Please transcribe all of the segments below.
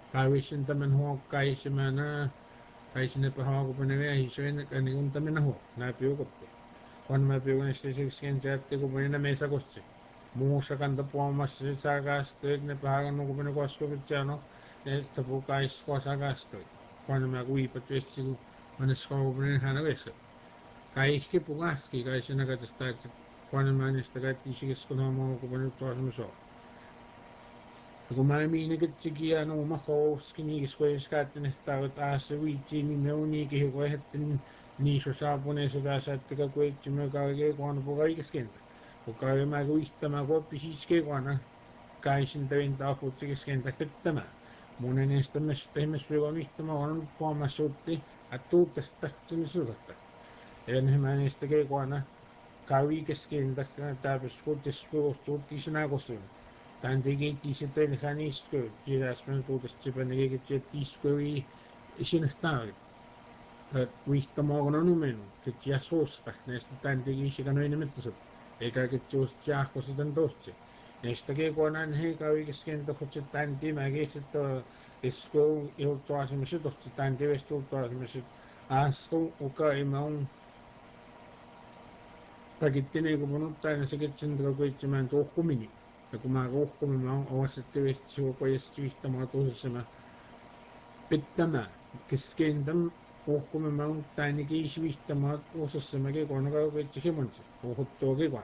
Kawishin tamen ho kaishimana kaishine pa hawa kupanevea hishoen kanigun tamen ho na pio kotte kwan ma pio ne sisi sken jatte kupanina mesa kosse muusa kanta puamas sagastoit ne pahagan no kupane kosko pichano ne tapu kais ko sagastoit kwan ma kui patwesi manes ko kupane hana wesa kaiski pugaski kaishina katastak kwan ma ne stagati shigis kono mo kupane tuasmuso Kuma mine kitchikia no maho skini square scatten stout as a wheaty meoni ki wehetin nisho sapone so da satka quet chimekage quan pogai skin. Ukave maguista mago pisiske guana kaishin teventa futsi skin da pittama. Munen esta meste messuva mihtama on poma sutti attuutta statsin sulatta. En hemän esta ke guana kawi keskin da tabes futis futis nagosun. Tantigi tisite mechanisko, jirasmen puutas chipanegi tiskoi isinehtavi. Vihta morgon numenu, kitja suosta, näistä tantigi sikanoin nimettasut. Eikä kitjuus jahkossa tän tohtsi. Näistä kekonan heikavi kesken tohtsi tanti mäkiset isko iltuasemassa tohtsi tanti vesti iltuasemassa. Asku uka imaun pakittini kupunut tänne se kitsin kuitsimään tuhkumini. Ja kun mä rohkomin, mä oon ovasti vihti vihtamaa tosissaan pittämään. Keskentäm rohkomin, mä oon tännekin isi vihtamaa osassa mä kekoon kaukeitsi himonsi. Rohottua kekoon.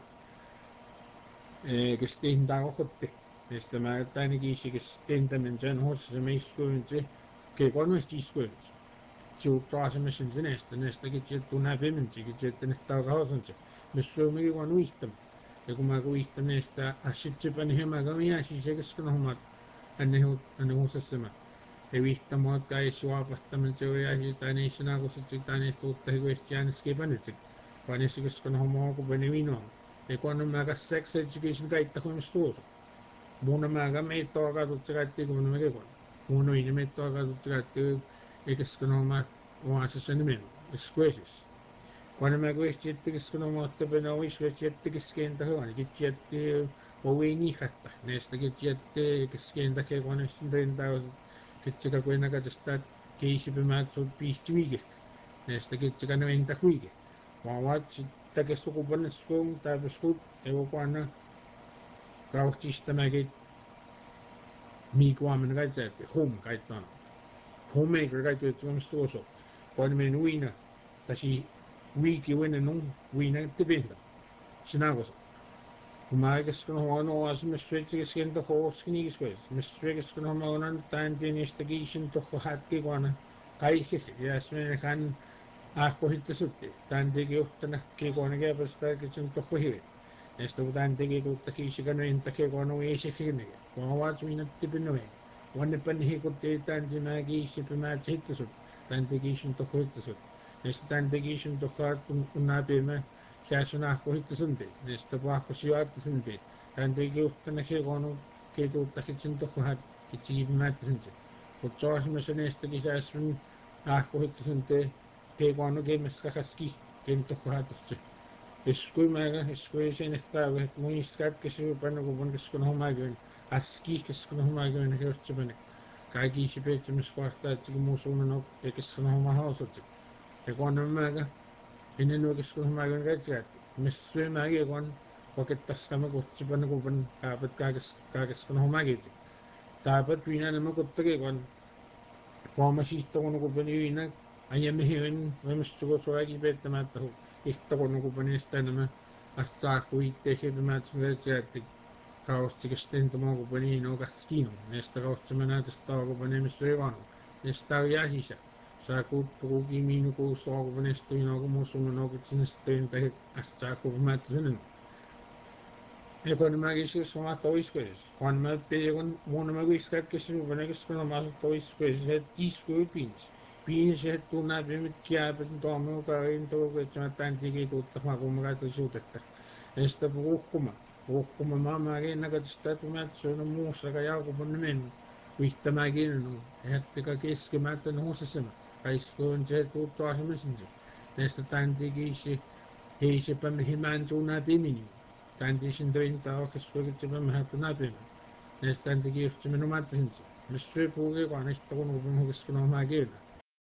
Kesteen tää rohotti. Näistä mä tännekin isi kestentämän sen osassa mä iskuinsi. Kekoon näistä iskuinsi. Siuttaa asemassa näistä kitsi näpimänsi. Kitsi että näistä rausansi. Missä on kekoon vihtamaa. Ja kun mä kuihtan näistä asitsipän hemagamia sisäkeskunohmat anne huusassama. Ja vihtamoot kai suopahtaman se on jäsi tai niissä nakusitsi tai niistä tuuttahi kuesti ääneskepanitsi. Vaan niissä keskunohmaa kupeni vinoon. Ja kun on mä kas sekseitsikisen kaittahuimassa tuossa. Muuna mä ka meittoa katutsi kaittiin kun mä kekon. Muuna viini meittoa katutsi kaittiin ja keskunohmaa oasessa nimen. Eskuesis. Quan mä kuesti jättikis kun on ottapena oiskuesti jättikis kenta hyvän. Kitsi jätti ovei niihatta. Näistä kitsi jätti keskenta kekonestin rentauset. Kitsi ka kuena katasta keisipimät sut piisti viike. Näistä kitsi ka neventa huike. Vaat sitten kesukupannes kun täpä skut. Evo kuana kauhtista mäkin miikuamen kaitsäätti. Hum kaittaan. Hum eikä kaittu jättikämistä tuossa. Quan men uina. Tasi wiki win nung wina tibinda sinagosa kumaigas kun hono as mistrikis skin the horse knis quiz mistrikis kun hono nan tan investigation to hatki kwana kai yasmen kan ahko hittasutti tan digi uhtana ki kwana ge basta kitchen to hivi esto tan digi tutta kisikan inta ki kwana wiisi hini kwa wat wina tibinwe wanne pan hi kutte tan dimagi sipimat hittasut tan digi shin to hittasut Näistä tantekiisun tohkaat unnaapiimä käsunah kohittusunti. Näistä puhkosyöattusunti. Tanteki uhtana kekonu ketuuttahit sen tohkaat kitsikipimättusunti. Kutsoasimassa näistä kisäsmin kohittusunti kekonu kemmäskahaski ken tohkaatusti. Iskui sen ehtävä, että muistat kesypäänä kun keskon homaikyyn. Aski keskon homaikyyn hirtsipäänä. Kaikki sipeitsemis kohtaa, että muu suunnan on keskon homahausutsi. Ja kun on määrä, ennen oikeastaan määrän rätsät, missä syö määrä kun pakettas tämä kutsipana kuvan kaapat kaikessa kun on määrät. Kaapat viina nämä kuttake kun huomasiista kun kuvan viina aiemmin hyvin voimistuko suojakin pettämättä ihta kun kuvan estää nämä astaa huittee hepimättä rätsät kaustikisten tämä kuvan niin on kaskino. Näistä kaustima näytöstä kuvan missä ei vaan. Näistä on jäsisä. Saku puhuki minuku soakuvanesti inaku musununoku sinisten tai astaku mätsynen. Ekon mäkisi soma toiskuis. Kun mä peikon muun mä kuiskat kesin vanekis kun mä toiskuis se tisku pins. Pins se tunna pimit kiäpet tuomu kain tuoku että mä tän tiki tuuttama kun mä kaito suutetta. Näistä puhkuma. Puhkuma mä mäkin näköistä tumätsyn muussa ka Jaakobon nimen. Vihtämäkin on. Jättikö keskimättä nousesema. Kaiskoon se tuuttu asemassa. Näistä tantikiisi heisipämme himään suunnan pimini. Tantiisin töintä oikeassa oikeasti pämme hättä näpimään. Näistä tantikiisi minun mattasinsa. Estoy poco que cuando esto con un poco que es que no me quiera.